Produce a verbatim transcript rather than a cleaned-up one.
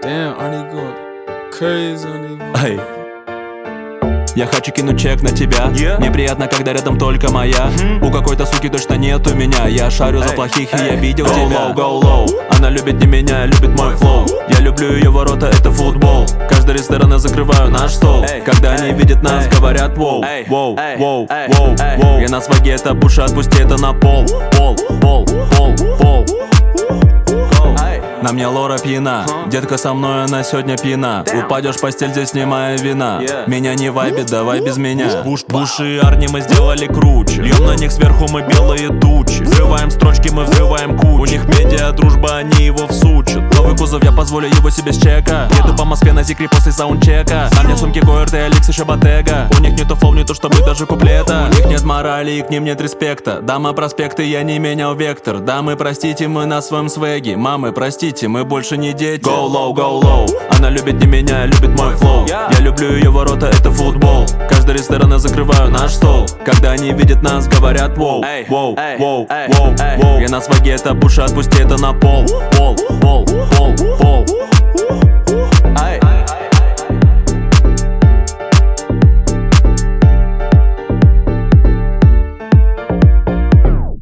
Damn, они go crazy, они go. Эй. Я хочу кинуть чек на тебя. yeah. Мне приятно, когда рядом только моя. mm-hmm. У какой-то суки точно нет у меня. Я шарю hey. за плохих, hey. и я видел go тебя low, go low. Она любит не меня, любит мой флоу. Я люблю ее ворота, это футбол. Каждый ресторан я закрываю наш стол. hey. Когда hey. они видят нас, hey. говорят воу, hey. воу, hey. воу, hey. воу, hey. воу. Я на сваге, это пуш, отпусти это на пол. Пол, пол, пол, пол. На мне Лора пьяна, huh? Детка со мной, она сегодня пьяна. Damn. Упадешь в постель, здесь снимая вина. yeah. Меня не вайбит, давай без меня. Буш, Буш и Арни мы сделали круче. Льем на них сверху мы белые тучи. Взрываем строчки, мы взрываем кучу. У них медиа дружба, они его всучат. Новый кузов, я позволю его себе с чека. Еду по Москве на Зикре после саундчека. На мне сумки КОРТ, Алекс, еще Ботега. У них нету флоу, не то чтобы даже куплета. У них нет морали и к ним нет респекта. Дамы проспекты, я не менял вектор. Дамы, простите, мы на своем свеге. Мамы, простите, мы больше не дети. Go low, go low. Она любит не меня, любит мой флоу. Я люблю ее ворота, это футбол. Каждый ресторан я закрываю наш стол. Когда они видят нас, говорят воу, воу, воу, воу, воу. Я на сваге, это Буш, отпусти это на пол. Пол, пол, пол, пол.